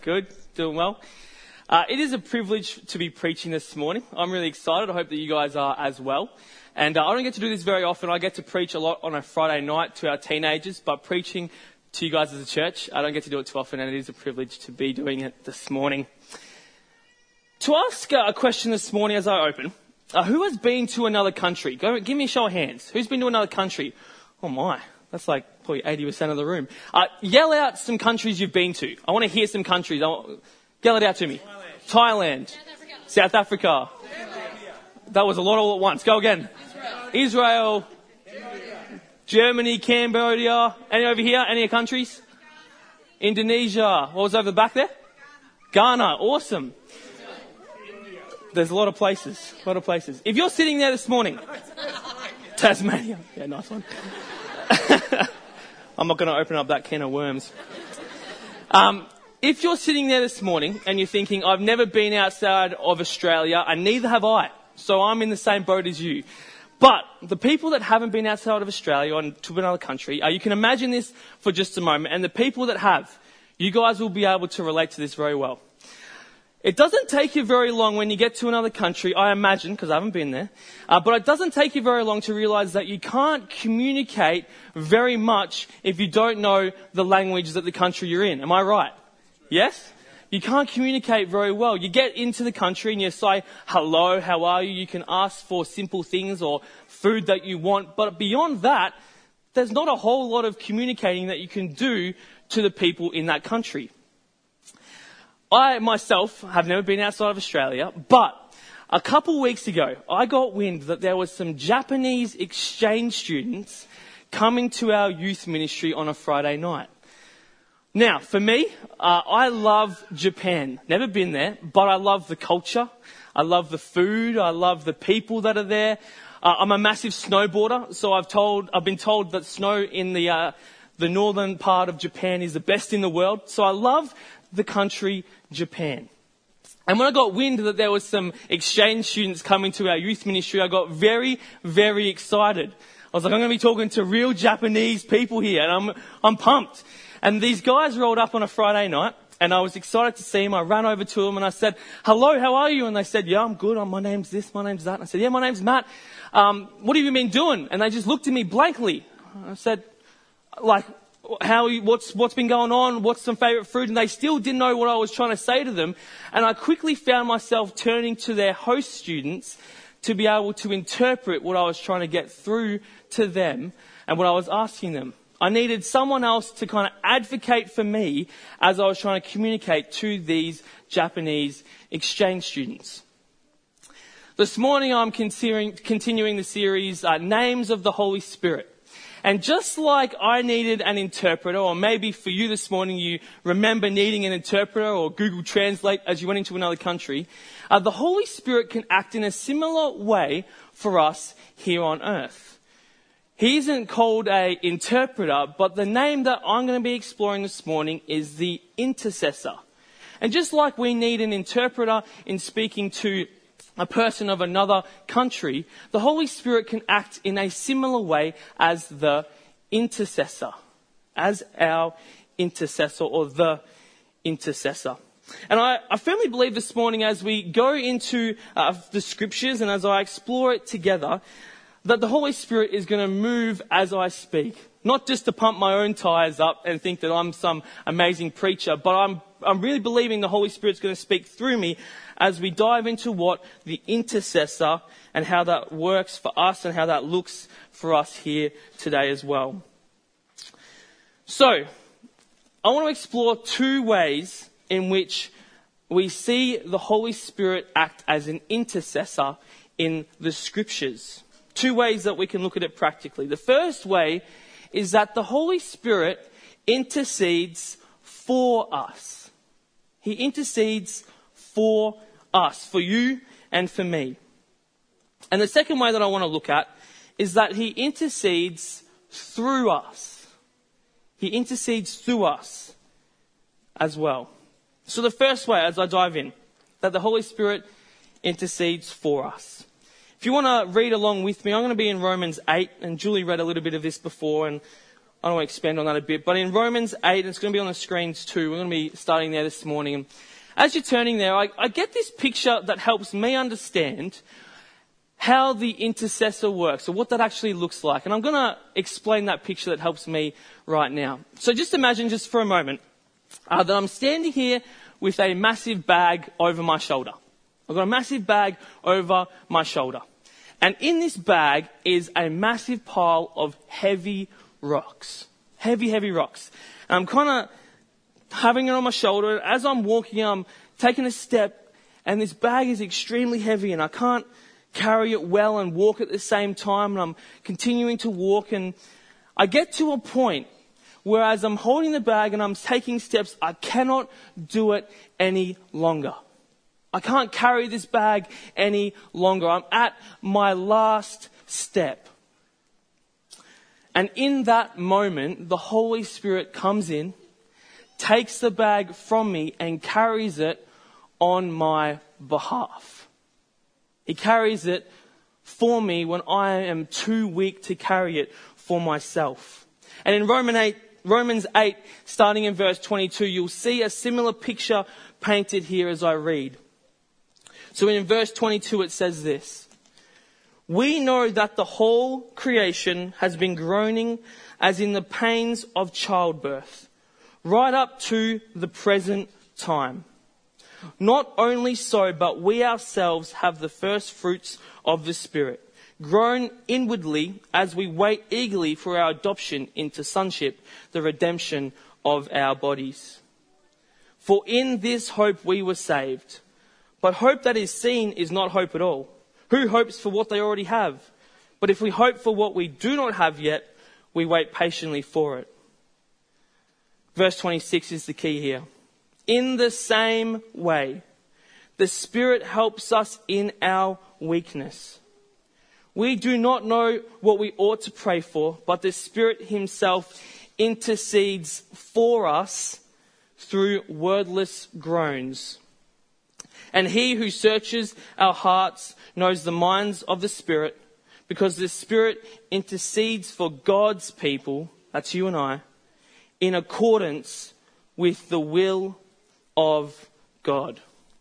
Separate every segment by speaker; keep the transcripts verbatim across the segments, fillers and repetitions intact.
Speaker 1: Good, doing well. Uh, it is a privilege to be preaching this morning. I'm really excited. I hope that you guys are as well. And uh, I don't get to do this very often. I get to preach a lot on a Friday night to our teenagers, but preaching to you guys as a church, I don't get to do it too often, and it is a privilege to be doing it this morning. To ask uh, a question this morning as I open, uh, who has been to another country? Go, give me a show of hands. Who's been to another country? Oh my, that's like probably eighty percent of the room. Uh, yell out some countries you've been to. I want to hear some countries. I want, yell it out to me. Thailand. Thailand. South Africa. South Africa. That was a lot all at once. Go again. Israel. Israel. Germany, Cambodia. Any over here? Any countries? Indonesia. What was over the back there? Ghana. Awesome. There's a lot of places. A lot of places. If you're sitting there this morning, Tasmania. Yeah, nice one. I'm not going to open up that can of worms. Um, if you're sitting there this morning and you're thinking, I've never been outside of Australia, and neither have I, so I'm in the same boat as you. But the people that haven't been outside of Australia or to another country, uh, you can imagine this for just a moment, and the people that have, you guys will be able to relate to this very well. It doesn't take you very long when you get to another country, I imagine, because I haven't been there, uh, but it doesn't take you very long to realise that you can't communicate very much if you don't know the language that the country you're in. Am I right? Yes? You can't communicate very well. You get into the country and you say, hello, how are you? You can ask for simple things or food that you want, but beyond that, there's not a whole lot of communicating that you can do to the people in that country. I myself have never been outside of Australia, but a couple of weeks ago, I got wind that there was some Japanese exchange students coming to our youth ministry on a Friday night. Now, for me, uh, I love Japan. Never been there, but I love the culture. I love the food. I love the people that are there. Uh, I'm a massive snowboarder, so I've told, I've been told that snow in the uh, the northern part of Japan is the best in the world. So I love the country Japan. And when I got wind that there was some exchange students coming to our youth ministry, I got very, very excited. I was like, I'm going to be talking to real Japanese people here, and I'm I'm pumped. And these guys rolled up on a Friday night, and I was excited to see them. I ran over to them and I said, hello, how are you? And they said, yeah, I'm good. My name's this, my name's that. And I said, yeah, my name's Matt. Um, what have you been doing? And they just looked at me blankly. I said, like, how, what's, what's been going on? What's some favourite food? And they still didn't know what I was trying to say to them. And I quickly found myself turning to their host students to be able to interpret what I was trying to get through to them and what I was asking them. I needed someone else to kind of advocate for me as I was trying to communicate to these Japanese exchange students. This morning I'm continuing, continuing the series, uh, Names of the Holy Spirit. And just like I needed an interpreter, or maybe for you this morning you remember needing an interpreter or Google Translate as you went into another country, uh, the Holy Spirit can act in a similar way for us here on earth. He isn't called an interpreter, but the name that I'm going to be exploring this morning is the intercessor. And just like we need an interpreter in speaking to a person of another country, the Holy Spirit can act in a similar way as the intercessor, as our intercessor or the intercessor. And I, I firmly believe this morning as we go into uh, the scriptures and as I explore it together, that the Holy Spirit is going to move as I speak. Not just to pump my own tires up and think that I'm some amazing preacher, but I'm I'm really believing the Holy Spirit's going to speak through me as we dive into what the intercessor and how that works for us and how that looks for us here today as well. So, I want to explore two ways in which we see the Holy Spirit act as an intercessor in the scriptures. Two ways that we can look at it practically. The first way is that the Holy Spirit intercedes for us. He intercedes for us, for you and for me. And the second way that I want to look at is that he intercedes through us. He intercedes through us as well. So the first way, as I dive in, that the Holy Spirit intercedes for us. If you want to read along with me, I'm going to be in Romans eight, and Julie read a little bit of this before, and I don't want to expand on that a bit, but in Romans eight, and it's going to be on the screens too, we're going to be starting there this morning. And as you're turning there, I, I get this picture that helps me understand how the intercessor works, or what that actually looks like. And I'm going to explain that picture that helps me right now. So just imagine, just for a moment, uh, that I'm standing here with a massive bag over my shoulder. I've got a massive bag over my shoulder. And in this bag is a massive pile of heavy rocks. Heavy, heavy rocks. And I'm kind of having it on my shoulder. As I'm walking, I'm taking a step, and this bag is extremely heavy, and I can't carry it well and walk at the same time. And I'm continuing to walk, and I get to a point where as I'm holding the bag and I'm taking steps, I cannot do it any longer. I can't carry this bag any longer. I'm at my last step. And in that moment, the Holy Spirit comes in, takes the bag from me, and carries it on my behalf. He carries it for me when I am too weak to carry it for myself. And in Romans eight, Romans eight, starting in verse twenty-two, you'll see a similar picture painted here as I read. So in verse twenty-two, it says this: "We know that the whole creation has been groaning as in the pains of childbirth, right up to the present time. Not only so, but we ourselves have the first fruits of the Spirit, grown inwardly as we wait eagerly for our adoption into sonship, the redemption of our bodies. For in this hope we were saved. But hope that is seen is not hope at all. Who hopes for what they already have? But if we hope for what we do not have yet, we wait patiently for it." Verse twenty-six is the key here. "In the same way, the Spirit helps us in our weakness. We do not know what we ought to pray for, but the Spirit himself intercedes for us through wordless groans. And he who searches our hearts knows the minds of the Spirit, because the Spirit intercedes for God's people," that's you and I, "in accordance with the will of God."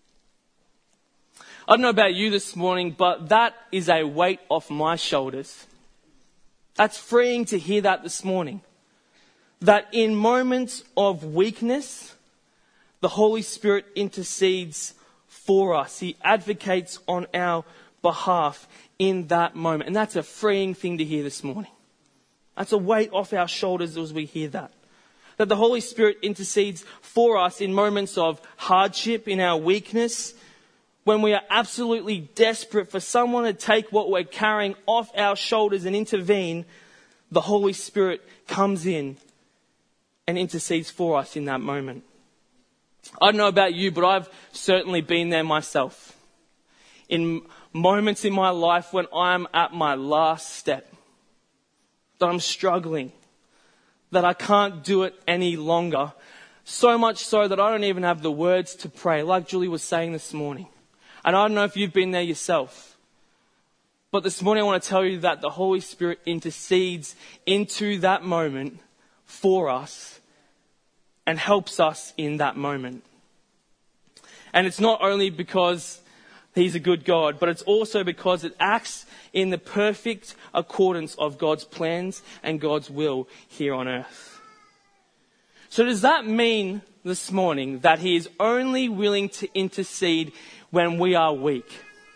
Speaker 1: I don't know about you this morning, but that is a weight off my shoulders. That's freeing to hear that this morning. That in moments of weakness, the Holy Spirit intercedes for us. He advocates on our behalf in that moment. And that's a freeing thing to hear this morning. That's a weight off our shoulders as we hear that. That the Holy Spirit intercedes for us in moments of hardship, in our weakness, when we are absolutely desperate for someone to take what we're carrying off our shoulders and intervene. The Holy Spirit comes in and intercedes for us in that moment. I don't know about you, but I've certainly been there myself. In moments in my life when I'm at my last step, that I'm struggling, that I can't do it any longer. So much so that I don't even have the words to pray, like Julie was saying this morning. And I don't know if you've been there yourself. But this morning I want to tell you that the Holy Spirit intercedes into that moment for us and helps us in that moment. And it's not only because he's a good God, but it's also because it acts in the perfect accordance of God's plans and God's will here on earth. So does that mean this morning that he is only willing to intercede when we are weak?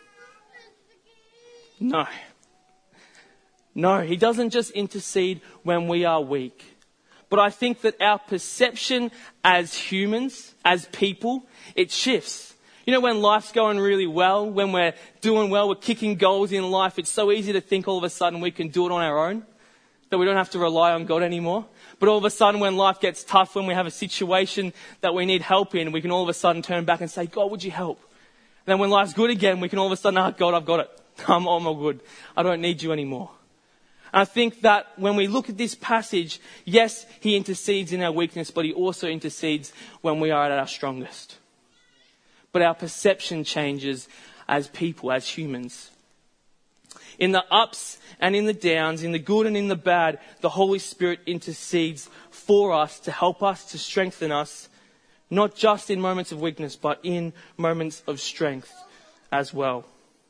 Speaker 1: No. No, he doesn't just intercede when we are weak. But I think that our perception as humans, as people, it shifts. You know, when life's going really well, when we're doing well, we're kicking goals in life, it's so easy to think all of a sudden we can do it on our own, that we don't have to rely on God anymore. But all of a sudden when life gets tough, when we have a situation that we need help in, we can all of a sudden turn back and say, "God, would you help?" And then when life's good again, we can all of a sudden, "Ah, God, I've got it. I'm all good. I don't need you anymore." And I think that when we look at this passage, yes, he intercedes in our weakness, but he also intercedes when we are at our strongest. But our perception changes as people, as humans. In the ups and in the downs, in the good and in the bad, the Holy Spirit intercedes for us to help us, to strengthen us, not just in moments of weakness, but in moments of strength as well.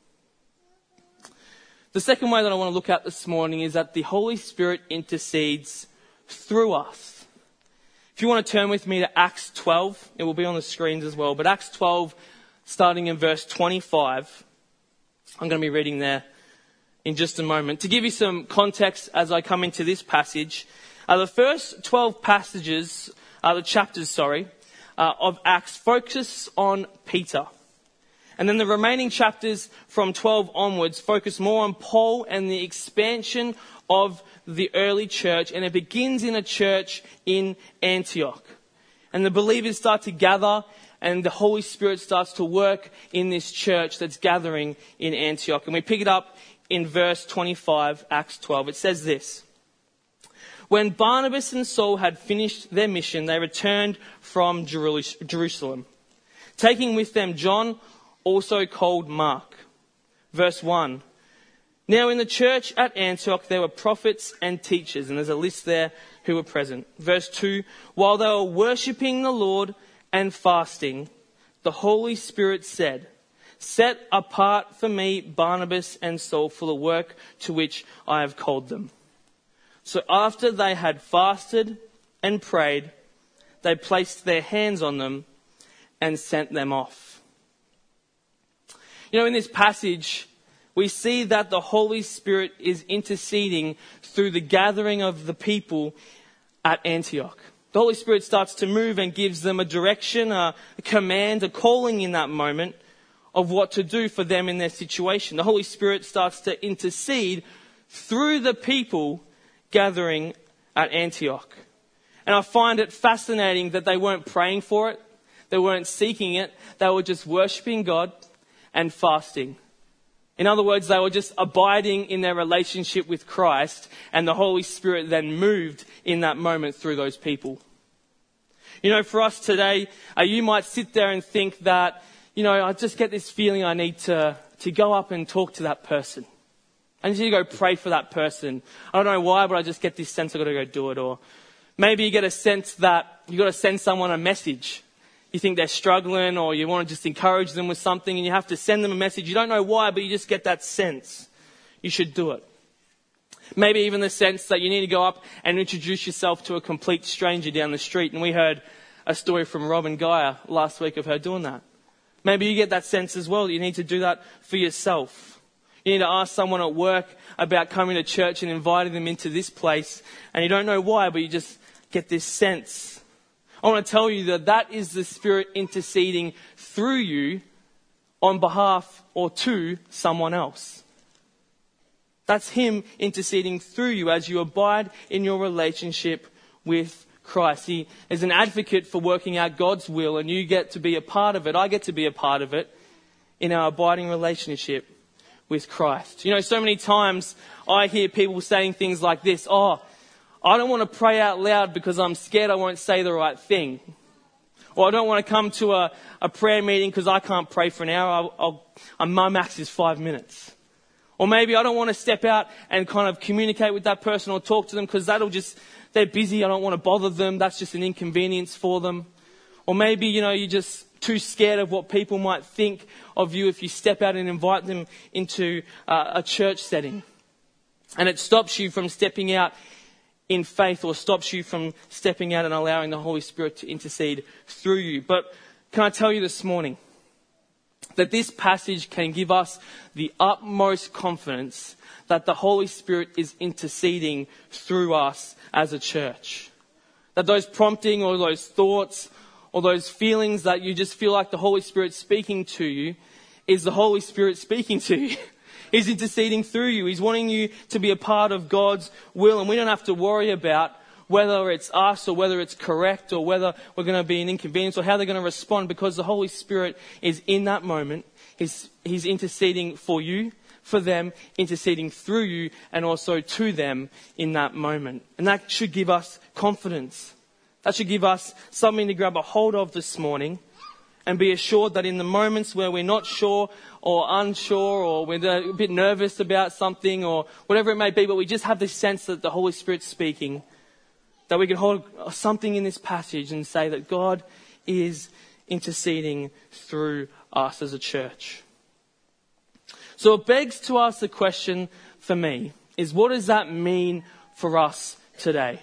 Speaker 1: The second way that I want to look at this morning is that the Holy Spirit intercedes through us. If you want to turn with me to Acts twelve, it will be on the screens as well, but Acts twelve, starting in verse twenty-five, I'm going to be reading there in just a moment. To give you some context as I come into this passage, uh, the first twelve passages, uh, the chapters, sorry, uh, of Acts focus on Peter. And then the remaining chapters from twelve onwards focus more on Paul and the expansion of the early church. And it begins in a church in Antioch. And the believers start to gather, and the Holy Spirit starts to work in this church that's gathering in Antioch. And we pick it up in verse twenty-five, Acts twelve. It says this: When Barnabas and Saul had finished their mission, they returned from Jerusalem, taking with them John, also called Mark. Verse one. Now in the church at Antioch there were prophets and teachers, and there's a list there who were present. Verse two. While they were worshipping the Lord and fasting, the Holy Spirit said, Set apart for me Barnabas and Saul for the work to which I have called them. So after they had fasted and prayed, they placed their hands on them and sent them off. You know, in this passage, we see that the Holy Spirit is interceding through the gathering of the people at Antioch. The Holy Spirit starts to move and gives them a direction, a command, a calling in that moment of what to do for them in their situation. The Holy Spirit starts to intercede through the people gathering at Antioch. And I find it fascinating that they weren't praying for it. They weren't seeking it. They were just worshipping God and fasting. In other words, they were just abiding in their relationship with Christ, and the Holy Spirit then moved in that moment through those people. You know, for us today, uh, you might sit there and think that, you know, I just get this feeling I need to, to go up and talk to that person. I need to go pray for that person. I don't know why, but I just get this sense I've got to go do it. Or maybe you get a sense that you've got to send someone a message. You think they're struggling, or you want to just encourage them with something, and you have to send them a message. You don't know why, but you just get that sense. You should do it. Maybe even the sense that you need to go up and introduce yourself to a complete stranger down the street. And we heard a story from Robin Geyer last week of her doing that. Maybe you get that sense as well that you need to do that for yourself. You need to ask someone at work about coming to church and inviting them into this place, and you don't know why, but you just get this sense. I want to tell you that that is the Spirit interceding through you on behalf or to someone else. That's Him interceding through you as you abide in your relationship with Christ. He is an advocate for working out God's will, and you get to be a part of it. I get to be a part of it in our abiding relationship with Christ. You know, so many times I hear people saying things like this: Oh, I don't want to pray out loud because I'm scared I won't say the right thing. Or I don't want to come to a, a prayer meeting because I can't pray for an hour. I'll, I'll, uh, my max is five minutes. Or maybe I don't want to step out and kind of communicate with that person or talk to them because that'll just, they're busy. I don't want to bother them. That's just an inconvenience for them. Or maybe, you know, you're just too scared of what people might think of you if you step out and invite them into uh, a church setting. And it stops you from stepping out in faith, or stops you from stepping out and allowing the Holy Spirit to intercede through you. But can I tell you this morning that this passage can give us the utmost confidence that the Holy Spirit is interceding through us as a church. That those prompting or those thoughts or those feelings that you just feel like the Holy Spirit speaking to you is the Holy Spirit speaking to you. He's interceding through you. He's wanting you to be a part of God's will. And we don't have to worry about whether it's us or whether it's correct or whether we're going to be an inconvenience or how they're going to respond, because the Holy Spirit is in that moment. He's, he's interceding for you, for them, interceding through you and also to them in that moment. And that should give us confidence. That should give us something to grab a hold of this morning And be assured that in the moments where we're not sure or unsure or we're a bit nervous about something or whatever it may be, but we just have this sense that the Holy Spirit's speaking, that we can hold something in this passage and say that God is interceding through us as a church. So it begs to ask the question for me is, what does that mean for us today?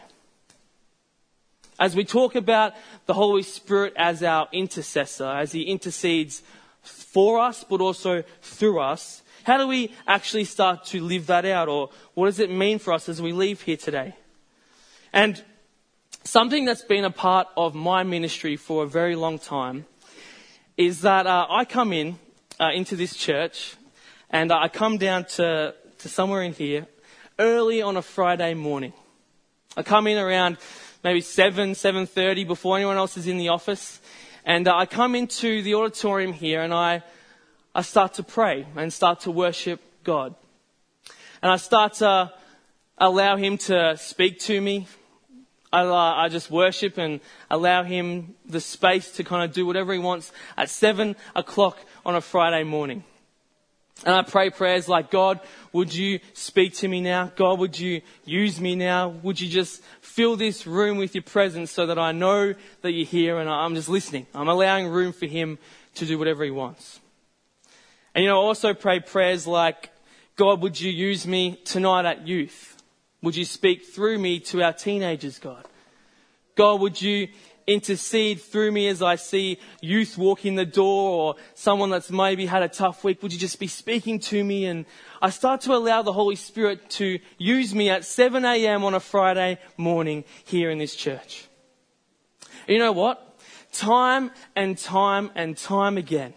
Speaker 1: As we talk about the Holy Spirit as our intercessor, as he intercedes for us, but also through us, how do we actually start to live that out? Or what does it mean for us as we leave here today? And something that's been a part of my ministry for a very long time is that uh, I come in uh, into this church and uh, I come down to, to somewhere in here early on a Friday morning. I come in around maybe seven, seven thirty before anyone else is in the office. And uh, I come into the auditorium here and I, I start to pray and start to worship God. And I start to allow him to speak to me. I, uh, I just worship and allow him the space to kind of do whatever he wants at seven o'clock on a Friday morning. And I pray prayers like, God, would you speak to me now? God, would you use me now? Would you just fill this room with your presence so that I know that you're here and I'm just listening. I'm allowing room for him to do whatever he wants. And, you know, I also pray prayers like, God, would you use me tonight at youth? Would you speak through me to our teenagers, God? God, would you intercede through me as I see youth walk in the door or someone that's maybe had a tough week? Would you just be speaking to me? And I start to allow the Holy Spirit to use me at seven a.m. on a Friday morning here in this church. And you know what? Time and time and time again,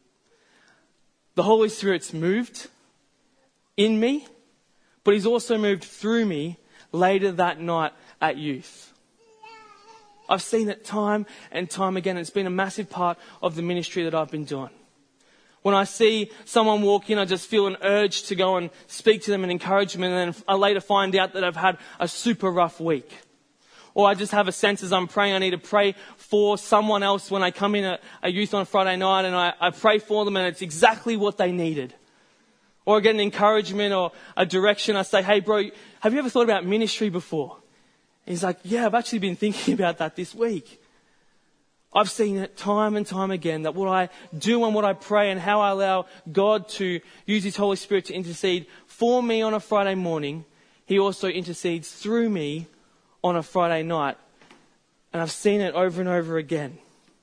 Speaker 1: the Holy Spirit's moved in me, but he's also moved through me later that night at youth. I've seen it time and time again. It's been a massive part of the ministry that I've been doing. When I see someone walk in, I just feel an urge to go and speak to them and encourage them, and then I later find out that I've had a super rough week. Or I just have a sense as I'm praying, I need to pray for someone else when I come in a, a youth on a Friday night, and I, I pray for them and it's exactly what they needed. Or I get an encouragement or a direction. I say, hey bro, have you ever thought about ministry before? He's like, yeah, I've actually been thinking about that this week. I've seen it time and time again, that what I do and what I pray and how I allow God to use his Holy Spirit to intercede for me on a Friday morning, he also intercedes through me on a Friday night. And I've seen it over and over again.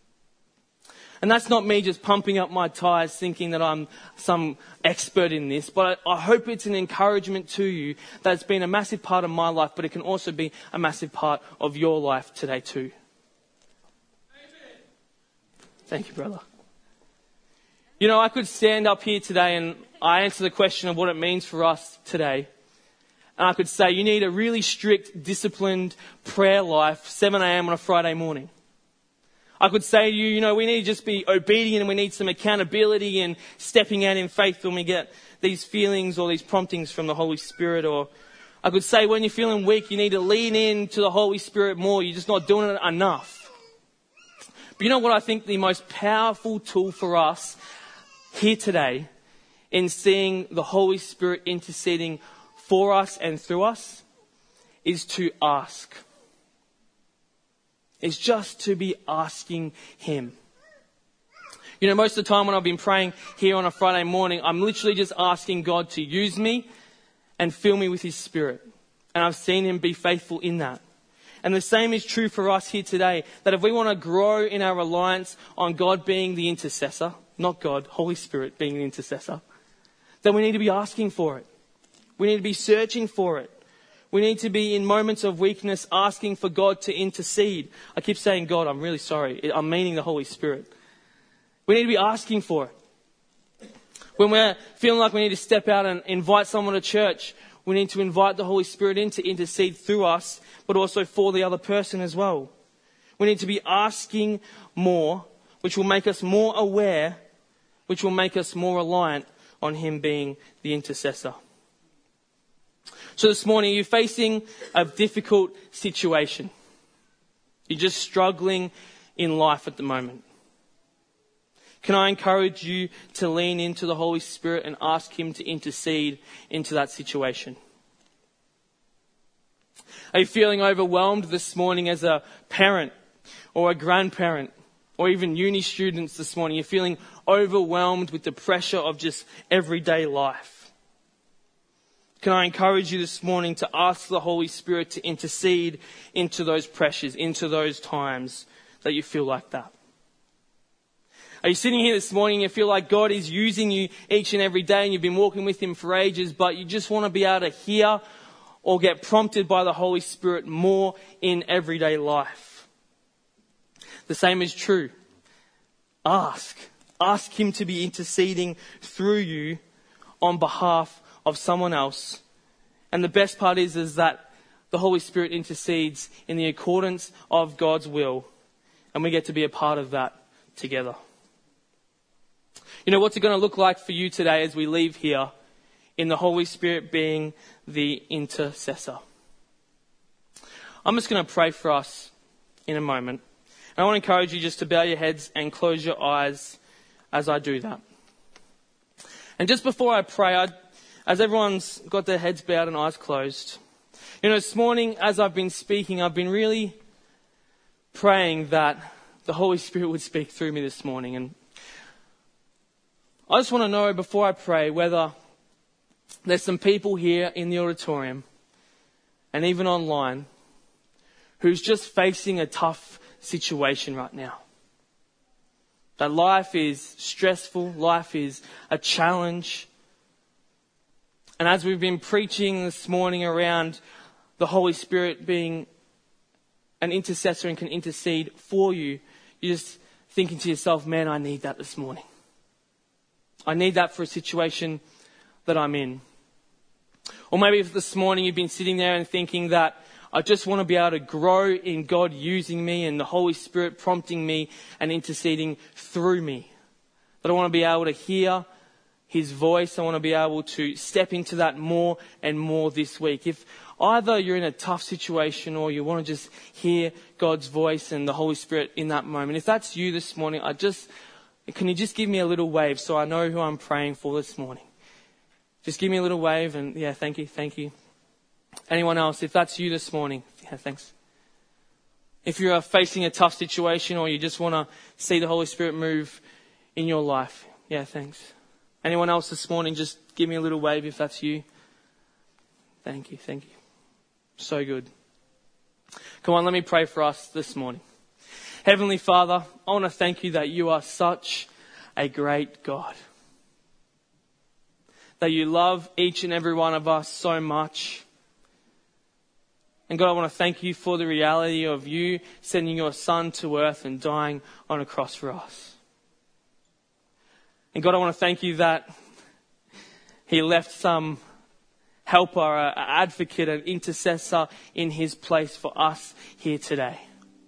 Speaker 1: And that's not me just pumping up my tires thinking that I'm some expert in this, but I hope it's an encouragement to you that it's been a massive part of my life, but it can also be a massive part of your life today too. Amen. Thank you, brother. You know, I could stand up here today and I answer the question of what it means for us today. And I could say, you need a really strict, disciplined prayer life, seven a.m. on a Friday morning. I could say to you, you know, we need to just be obedient and we need some accountability and stepping out in faith when we get these feelings or these promptings from the Holy Spirit. Or I could say when you're feeling weak, you need to lean into the Holy Spirit more. You're just not doing it enough. But you know what I think the most powerful tool for us here today in seeing the Holy Spirit interceding for us and through us is to ask. Is just to be asking him. You know, most of the time when I've been praying here on a Friday morning, I'm literally just asking God to use me and fill me with his Spirit. And I've seen him be faithful in that. And the same is true for us here today, that if we want to grow in our reliance on God being the intercessor, not God, Holy Spirit being the intercessor, then we need to be asking for it. We need to be searching for it. We need to be in moments of weakness asking for God to intercede. I keep saying God, I'm really sorry. I'm meaning the Holy Spirit. We need to be asking for it. When we're feeling like we need to step out and invite someone to church, we need to invite the Holy Spirit in to intercede through us, but also for the other person as well. We need to be asking more, which will make us more aware, which will make us more reliant on him being the intercessor. So this morning, you're facing a difficult situation. You're just struggling in life at the moment. Can I encourage you to lean into the Holy Spirit and ask him to intercede into that situation? Are you feeling overwhelmed this morning as a parent or a grandparent or even uni students this morning? You're feeling overwhelmed with the pressure of just everyday life. Can I encourage you this morning to ask the Holy Spirit to intercede into those pressures, into those times that you feel like that? Are you sitting here this morning and you feel like God is using you each and every day and you've been walking with him for ages, but you just want to be able to hear or get prompted by the Holy Spirit more in everyday life? The same is true. Ask. Ask him to be interceding through you on behalf of someone else. And the best part is, is that the Holy Spirit intercedes in the accordance of God's will. And we get to be a part of that together. You know, what's it going to look like for you today as we leave here in the Holy Spirit being the intercessor? I'm just going to pray for us in a moment. And I want to encourage you just to bow your heads and close your eyes as I do that. And just before I pray, I, as everyone's got their heads bowed and eyes closed, you know, this morning as I've been speaking, I've been really praying that the Holy Spirit would speak through me this morning. And I just want to know before I pray whether there's some people here in the auditorium and even online who's just facing a tough situation right now. That life is stressful, life is a challenge. And as we've been preaching this morning around the Holy Spirit being an intercessor and can intercede for you, you're just thinking to yourself, man, I need that this morning. I need that for a situation that I'm in. Or maybe if this morning you've been sitting there and thinking that I just want to be able to grow in God using me and the Holy Spirit prompting me and interceding through me. That I want to be able to hear his voice. I want to be able to step into that more and more this week. If either you're in a tough situation or you want to just hear God's voice and the Holy Spirit in that moment, if that's you this morning, I just, can you just give me a little wave so I know who I'm praying for this morning? Just give me a little wave and yeah, thank you, thank you. Anyone else, if that's you this morning, yeah, thanks. If you're facing a tough situation or you just want to see the Holy Spirit move in your life, yeah, thanks. Anyone else this morning, just give me a little wave if that's you. Thank you, thank you. So good. Come on, let me pray for us this morning. Heavenly Father, I want to thank you that you are such a great God. That you love each and every one of us so much. And God, I want to thank you for the reality of you sending your Son to earth and dying on a cross for us. And God, I want to thank you that he left some helper, an advocate, an intercessor in his place for us here today.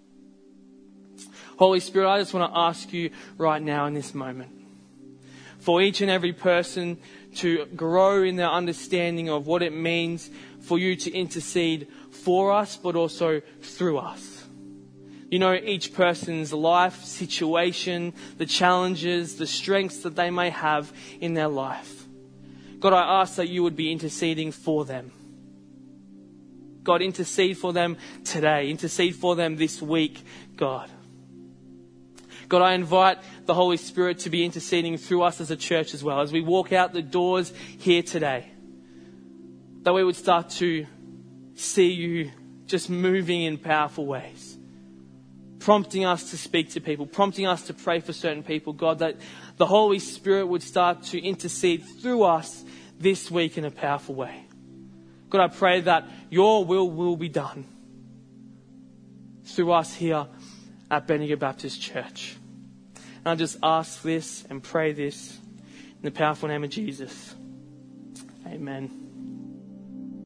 Speaker 1: Holy Spirit, I just want to ask you right now in this moment for each and every person to grow in their understanding of what it means for you to intercede for us, but also through us. You know each person's life, situation, the challenges, the strengths that they may have in their life. God, I ask that you would be interceding for them. God, intercede for them today. Intercede for them this week, God. God, I invite the Holy Spirit to be interceding through us as a church as well. As we walk out the doors here today, that we would start to see you just moving in powerful ways. Prompting us to speak to people, prompting us to pray for certain people. God, that the Holy Spirit would start to intercede through us this week in a powerful way. God, I pray that your will will be done through us here at Bendigo Baptist Church. And I just ask this and pray this in the powerful name of Jesus. Amen.